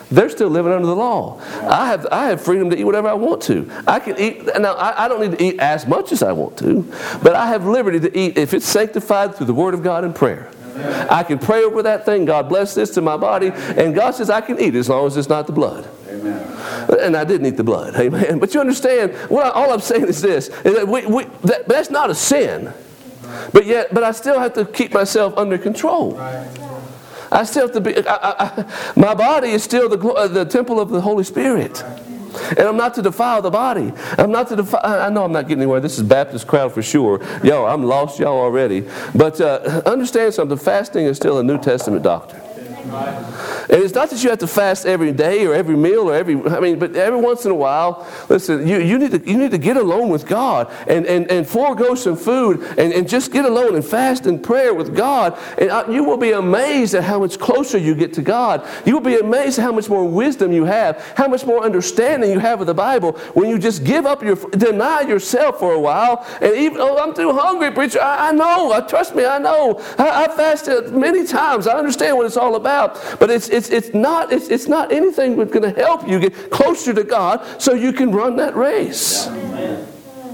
they're still living under the law. I have I have freedom to eat whatever I want to. I can eat, now I, I don't need to eat as much as I want to, but I have liberty to eat if it's sanctified through the Word of God and prayer. I can pray over that thing, God bless this to my body, and God says I can eat as long as it's not the blood. Amen. And I didn't eat the blood, amen. But you understand, what I, all I'm saying is this, is that, we, we, that that's not a sin, but yet, but I still have to keep myself under control. I still have to be, I, I, I, my body is still the, uh, the temple of the Holy Spirit. And I'm not to defile the body. I'm not to defile, I know I'm not getting anywhere. This is Baptist crowd for sure. Yo, I'm lost y'all already. But uh, understand something, fasting is still a New Testament doctrine. And it's not that you have to fast every day or every meal or every, I mean, but every once in a while, listen, you, you need to you need to get alone with God and, and, and forego some food and, and just get alone and fast in prayer with God. And you will be amazed at how much closer you get to God. You will be amazed at how much more wisdom you have, how much more understanding you have of the Bible when you just give up your, deny yourself for a while. And even, oh, I'm too hungry, preacher. I, I know. Trust me, I know. I, I fasted many times. I understand what it's all about. But it's it's it's not it's it's not anything that's going to help you get closer to God so you can run that race. Amen.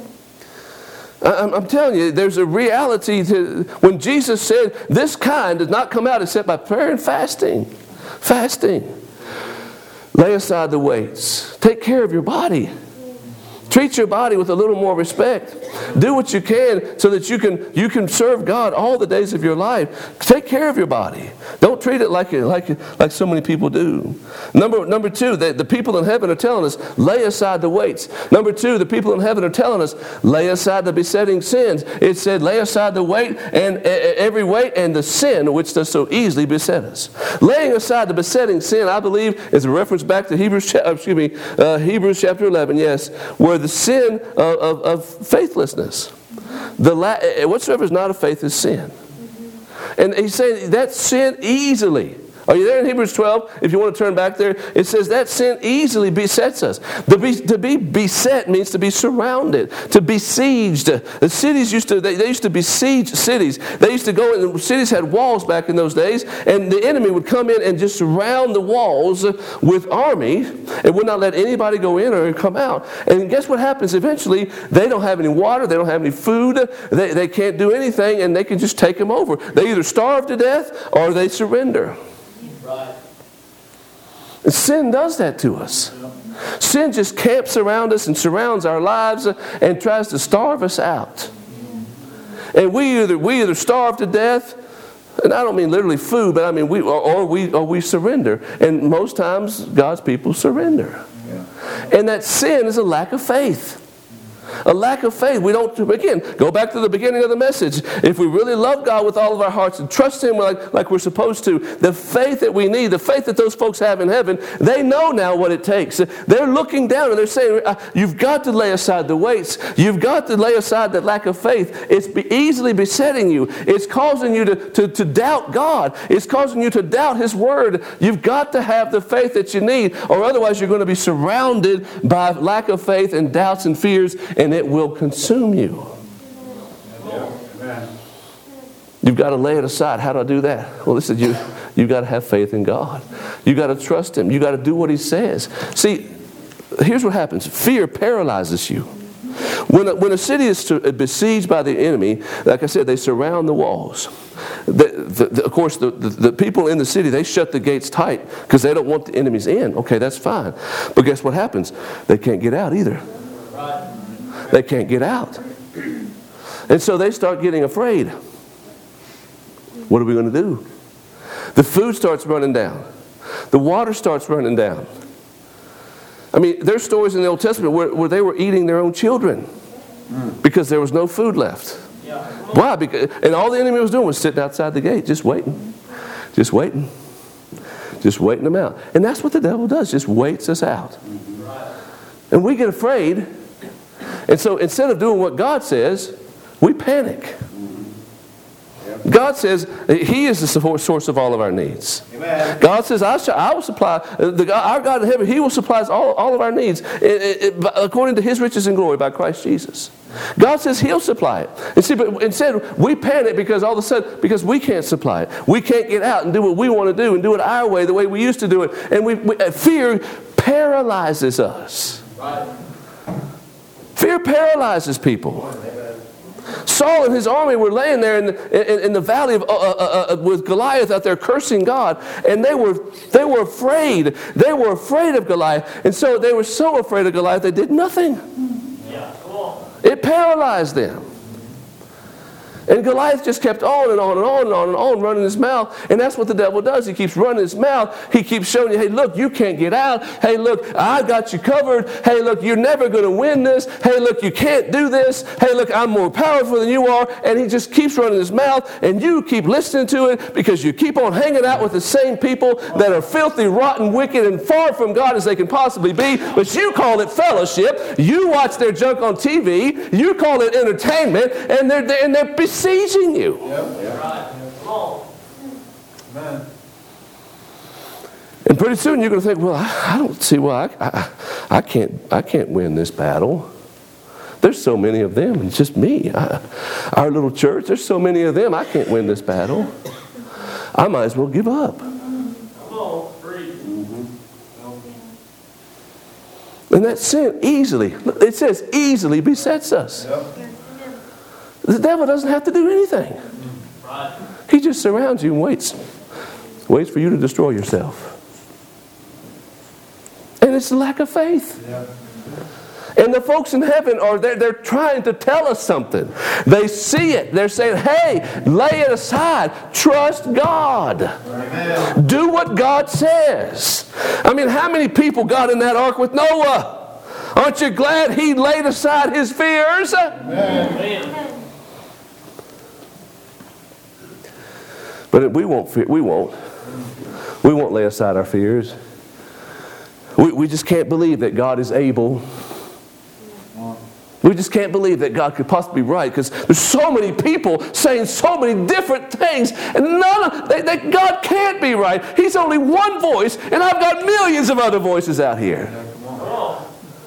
I'm, I'm telling you, there's a reality to when Jesus said, "This kind does not come out except by prayer and fasting." Fasting. Lay aside the weights. Take care of your body. Treat your body with a little more respect. Do what you can so that you can you can serve God all the days of your life. Take care of your body. Don't treat it like like like so many people do. Number number two, the, the people in heaven are telling us, lay aside the weights. Number two, the people in heaven are telling us, lay aside the besetting sins. It said, lay aside the weight and uh, every weight and the sin which does so easily beset us. Laying aside the besetting sin, I believe, is a reference back to Hebrews, excuse me, uh, Hebrews chapter eleven. Yes, where the sin of, of, of faithlessness. The la- whatsoever is not of faith is sin. And he's saying that sin easily. Are you there in Hebrews twelve? If you want to turn back there, it says that sin easily besets us. To be, to be beset means to be surrounded, to besieged. The cities used to, they, they used to besiege cities. They used to go in, cities had walls back in those days, and the enemy would come in and just surround the walls with army and would not let anybody go in or come out. And guess what happens eventually? They don't have any water, they don't have any food, they, they can't do anything, and they can just take them over. They either starve to death or they surrender. Right. And sin does that to us. Yeah. Sin just camps around us and surrounds our lives and tries to starve us out. And we either we either starve to death, and I don't mean literally food, but I mean we or, or we or we surrender. And most times God's people surrender. Yeah. And that sin is a lack of faith. A lack of faith. We don't, again, go back to the beginning of the message. If we really love God with all of our hearts and trust Him like, like we're supposed to, the faith that we need, the faith that those folks have in heaven, they know now what it takes. They're looking down and they're saying, you've got to lay aside the weights. You've got to lay aside that lack of faith. It's be easily besetting you. It's causing you to, to, to doubt God. It's causing you to doubt His Word. You've got to have the faith that you need, or otherwise you're going to be surrounded by lack of faith and doubts and fears, and it will consume you. Amen. You've got to lay it aside. How do I do that? Well, listen, you, you've got to have faith in God. You've got to trust Him. You've got to do what He says. See, here's what happens. Fear paralyzes you. When a, when a city is besieged by the enemy, like I said, they surround the walls. The, the, the, of course, the, the, the people in the city, they shut the gates tight because they don't want the enemies in. Okay, that's fine. But guess what happens? They can't get out either. They can't get out. And so they start getting afraid. What are we going to do? The food starts running down. The water starts running down. I mean, there's stories in the Old Testament where, where they were eating their own children because there was no food left. Why? Because, and all the enemy was doing was sitting outside the gate, just waiting. Just waiting. Just waiting them out. And that's what the devil does, just waits us out. And we get afraid. And so instead of doing what God says, we panic. God says He is the source of all of our needs. Amen. God says, I, shall, I will supply, the, our God in heaven, He will supply all, all of our needs it, it, it, according to His riches and glory by Christ Jesus. God says He'll supply it. And see, but instead we panic because all of a sudden, because we can't supply it. We can't get out and do what we want to do and do it our way, the way we used to do it. And we, we fear paralyzes us. Right. Fear paralyzes people. Saul and his army were laying there in the, in, in the valley of, uh, uh, uh, with Goliath out there cursing God, and they were they were afraid. They were afraid of Goliath, and so they were so afraid of Goliath they did nothing. Yeah, come on. It paralyzed them. And Goliath just kept on and on and on and on and on running his mouth. And that's what the devil does. He keeps running his mouth. He keeps showing you, hey, look, you can't get out. Hey, look, I got you covered. Hey, look, you're never going to win this. Hey, look, you can't do this. Hey, look, I'm more powerful than you are. And he just keeps running his mouth. And you keep listening to it because you keep on hanging out with the same people that are filthy, rotten, wicked, and far from God as they can possibly be. But you call it fellowship. You watch their junk on T V. You call it entertainment. And they're, they're, and they're besieging you. Yep, yep. Right. Come on. Amen. And pretty soon you're going to think, well, I, I don't see why I, I, I can't I can't win this battle. There's so many of them, and it's just me. I, our little church, there's so many of them, I can't win this battle. I might as well give up. Come on. Free. And that sin easily, it says easily besets us. Yep. The devil doesn't have to do anything. Right. He just surrounds you and waits. Waits for you to destroy yourself. And it's lack of faith. Yep. And the folks in heaven are they're, they're trying to tell us something. They see it. They're saying, hey, lay it aside. Trust God. Amen. Do what God says. I mean, how many people got in that ark with Noah? Aren't you glad he laid aside his fears? Amen. But we won't fear, we won't. We won't lay aside our fears. We, we just can't believe that God is able. We just can't believe that God could possibly be right because there's so many people saying so many different things and none of that, that God can't be right. He's only one voice and I've got millions of other voices out here. Come on.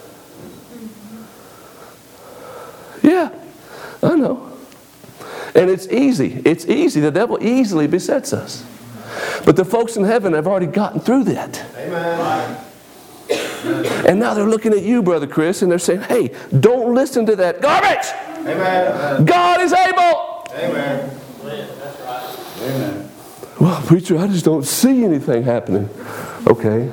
Yeah, I know. And it's easy. It's easy. The devil easily besets us. But the folks in heaven have already gotten through that. Amen. And now they're looking at you, Brother Chris, and they're saying, hey, don't listen to that garbage. Amen. God is able. Amen. That's right. Amen. Well, preacher, I just don't see anything happening. Okay.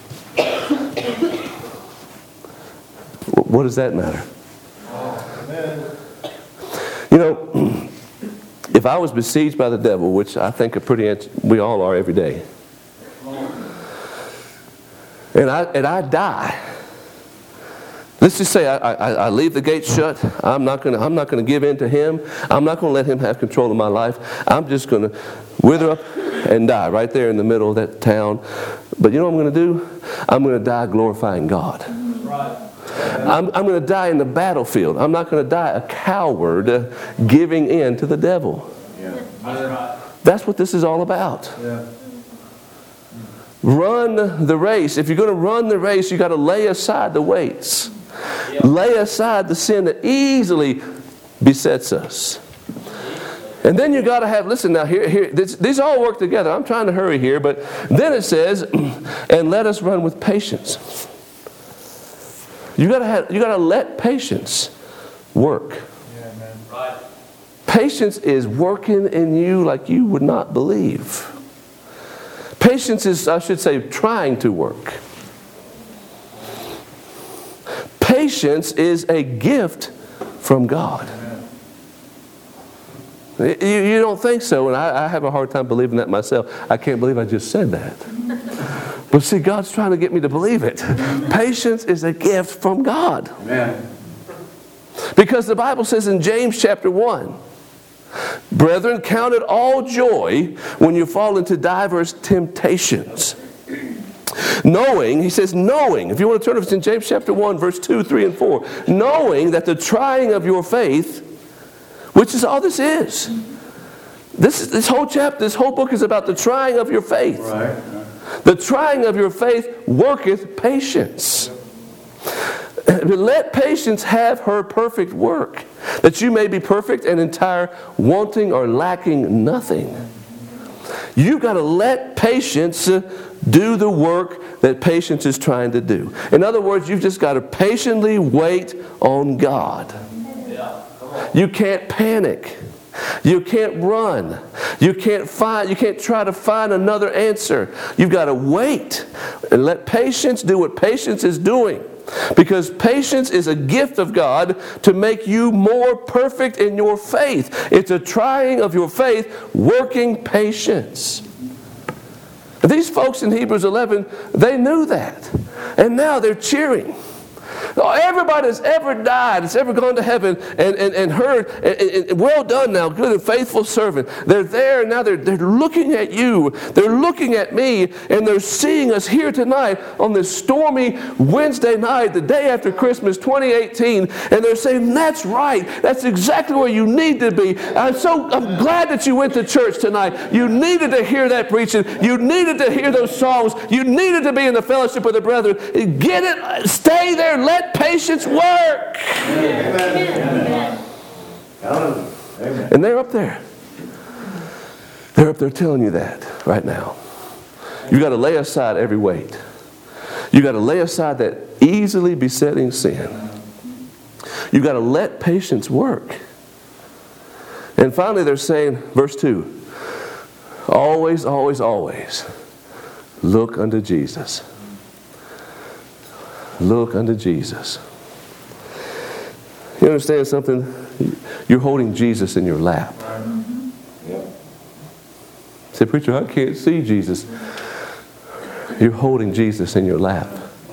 What does that matter? Amen. You know, if I was besieged by the devil, which I think are pretty, we all are every day, and I and I die. Let's just say I, I, I leave the gate shut. I'm not going to I'm not going to give in to him. I'm not going to let him have control of my life. I'm just going to wither up and die right there in the middle of that town. But you know what I'm going to do? I'm going to die glorifying God. Right. I'm, I'm going to die in the battlefield. I'm not going to die a coward uh, giving in to the devil. Yeah. That's right. That's what this is all about. Yeah. Run the race. If you're going to run the race, you've got to lay aside the weights. Yeah. Lay aside the sin that easily besets us. And then you got to have, listen now, here, here this, these all work together. I'm trying to hurry here, but then it says, and let us run with patience. You got to have, you got to let patience work. Yeah, man. Right. Patience is working in you like you would not believe. Patience is, I should say, trying to work. Patience is a gift from God. You, you don't think so, and I, I have a hard time believing that myself. I can't believe I just said that. But see, God's trying to get me to believe it. Patience is a gift from God. Amen. Because the Bible says in James chapter one, brethren, count it all joy when you fall into diverse temptations. Knowing, he says, knowing, if you want to turn, it's in James chapter one, verse two, three, and four. Knowing that the trying of your faith, which is all this is. This, is, this whole chapter, this whole book is about the trying of your faith. Right. The trying of your faith worketh patience. Let patience have her perfect work, that you may be perfect and entire, wanting or lacking nothing. You've got to let patience do the work that patience is trying to do. In other words, you've just got to patiently wait on God. You can't panic. You can't run. You can't find, you can't try to find another answer. You've got to wait and let patience do what patience is doing. Because patience is a gift of God to make you more perfect in your faith. It's a trying of your faith, working patience. These folks in Hebrews eleven, they knew that. And now they're cheering. Everybody that's ever died, that's ever gone to heaven and, and, and heard, and, and, well done now, good and faithful servant. They're there now, they're, they're looking at you, they're looking at me, and they're seeing us here tonight on this stormy Wednesday night, the day after Christmas twenty eighteen, and they're saying, that's right, that's exactly where you need to be. I'm so I'm glad that you went to church tonight. You needed to hear that preaching. You needed to hear those songs. You needed to be in the fellowship of the brethren. Get it, stay there, let patience work. Amen. And they're up there. They're up there telling you that right now. You've got to lay aside every weight. You've got to lay aside that easily besetting sin. You've got to let patience work. And finally they're saying, verse two, always, always, always look unto Jesus. Look unto Jesus. You understand something? You're holding Jesus in your lap. Say, preacher, I can't see Jesus. You're holding Jesus in your lap.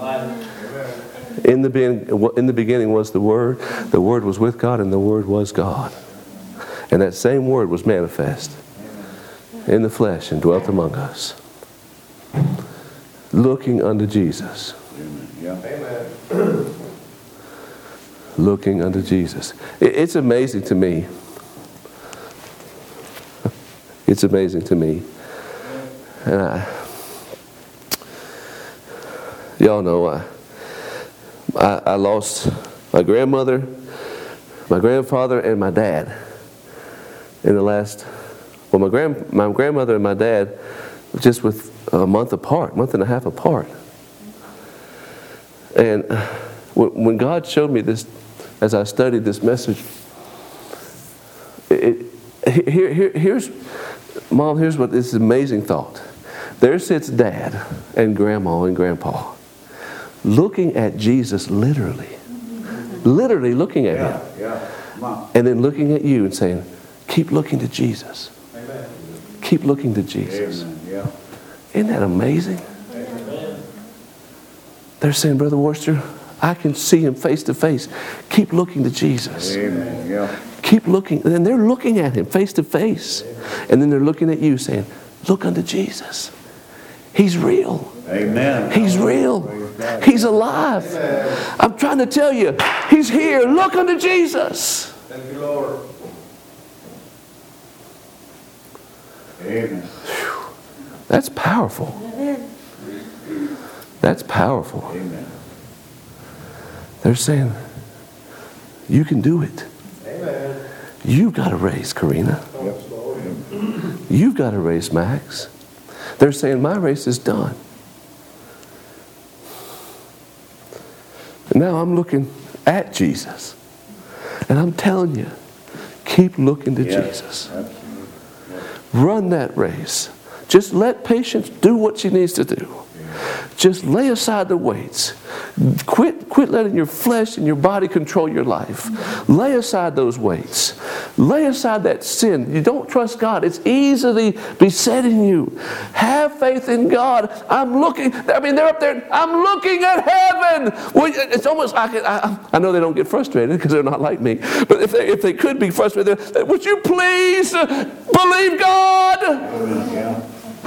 In the, beginning, in the beginning was the Word. The Word was with God, and the Word was God. And that same Word was manifest in the flesh and dwelt among us. Looking unto Jesus. Amen. Looking unto Jesus. It's amazing to me. It's amazing to me. And I, y'all know I, I, I lost my grandmother, my grandfather, and my dad in the last, well, my grand, my grandmother and my dad just with a month apart, month and a half apart. And when God showed me this, as I studied this message, it, it, here, here, here's, Mom, here's what this amazing thought. There sits Dad and Grandma and Grandpa looking at Jesus literally. Literally looking at Yeah, him. yeah. Mom. And then looking at you and saying, keep looking to Jesus. Amen. Keep looking to Jesus. Amen. Yeah. Isn't that amazing? Amen. They're saying, Brother Worcester, I can see him face to face. Keep looking to Jesus. Amen. Yeah. Keep looking. And then they're looking at him face to face. And then they're looking at you saying, look unto Jesus. He's real. Amen. He's real. He's alive. I'm trying to tell you, he's here. Look unto Jesus. Thank you, Lord. Amen. That's powerful. That's powerful. Amen. They're saying, you can do it. Amen. You've got to raise Karina. Yes, Lord. You've got to raise Max. They're saying, my race is done. And now I'm looking at Jesus. And I'm telling you, keep looking to Yes, Jesus. absolutely. Run that race. Just let patience do what she needs to do. Just lay aside the weights. Quit, quit letting your flesh and your body control your life. Lay aside those weights. Lay aside that sin. You don't trust God. It's easily besetting you. Have faith in God. I'm looking. I mean, they're up there. I'm looking at heaven. Well, it's almost. I, can, I, I know they don't get frustrated because they're not like me. But if they if they could be frustrated, would you please believe God? Yeah.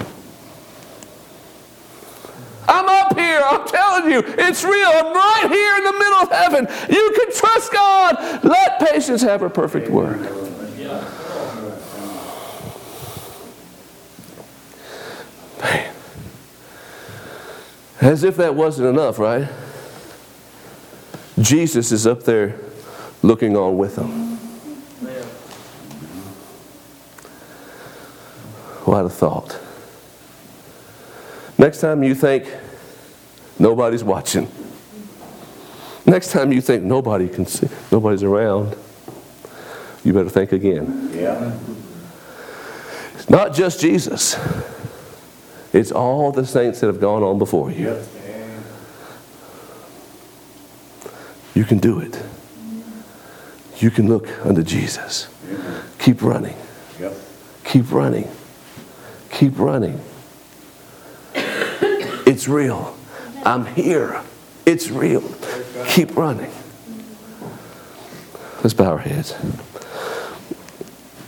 I'm up here. I'm telling you, it's real. I'm right here in the middle of heaven. You can trust God. Let patience have her perfect work. Man. As if that wasn't enough, right? Jesus is up there looking on with them. What a thought. Next time you think nobody's watching, next time you think nobody can see, nobody's around, you better think again. Yeah. It's not just Jesus. It's all the saints that have gone on before you. Yep. You can do it. You can look unto Jesus. Keep running. Yep. Keep running. Keep running. It's real. I'm here. It's real. Keep running. Let's bow our heads.